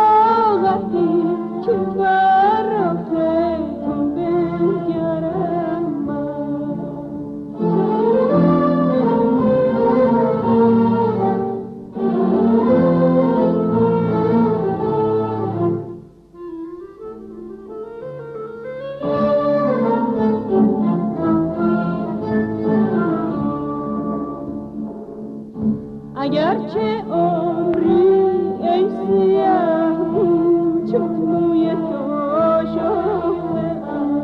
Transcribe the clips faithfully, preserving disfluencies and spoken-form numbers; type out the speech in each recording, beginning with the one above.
طاقتی که بر تو بنگرم من. اگرچه عمری ای سیاه مو چون موی تو شفته‌ام،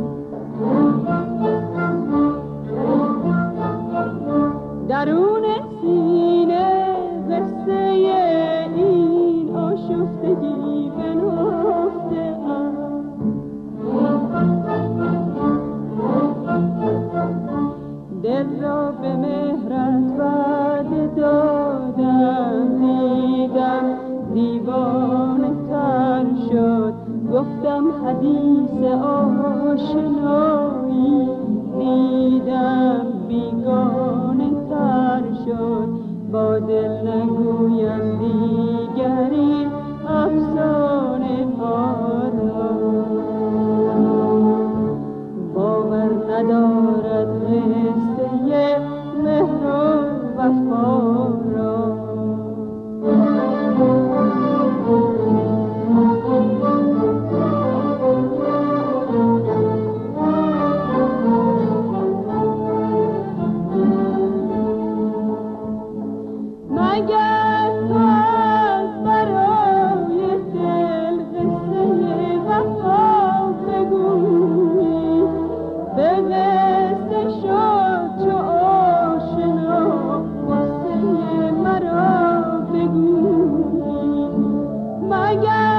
درون سینه قصه این آشفتگی بنهفته‌ام. دل را به مهرت وعده دادم، دیدم دیوانه تر شد. گفتم حدیث آشنایی، دیدم بیگانه تر شد. با دل نگویم دیگری افسانه ها را، باور ندارد قصه مهر و وفا را. مگر تو از برای دل قصه وفا بگویی، به قصه شد چو آشنا قصه مرا بگویی. مگر